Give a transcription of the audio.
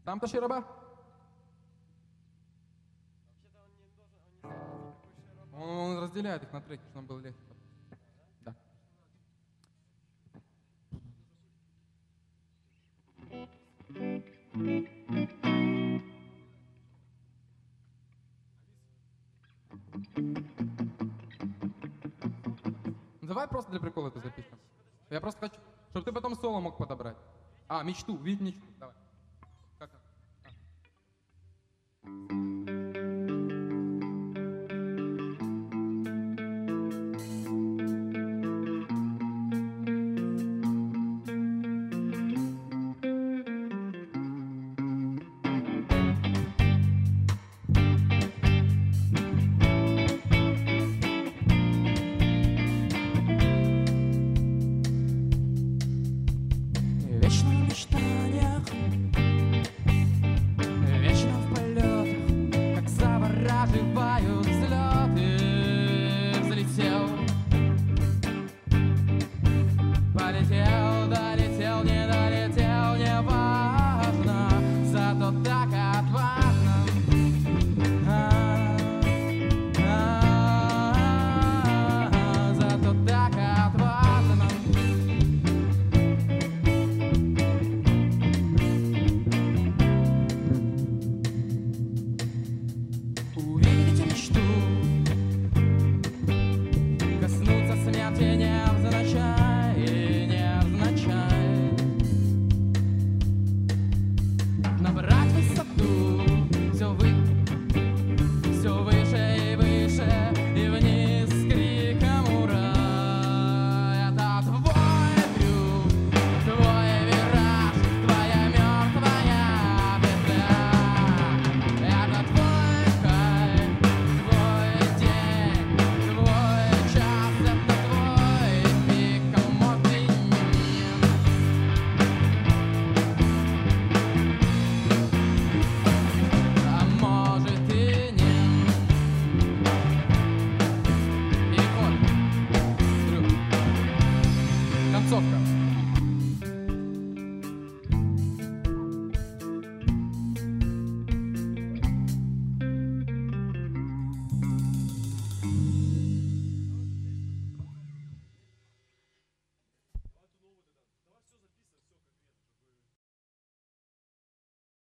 Там тащи раба. Он разделяет их на треки, чтобы нам было легче. Да. Давай просто для прикола это запишем. Я просто хочу, чтобы ты потом соло мог подобрать. А, мечту, видеть мечту. Давай.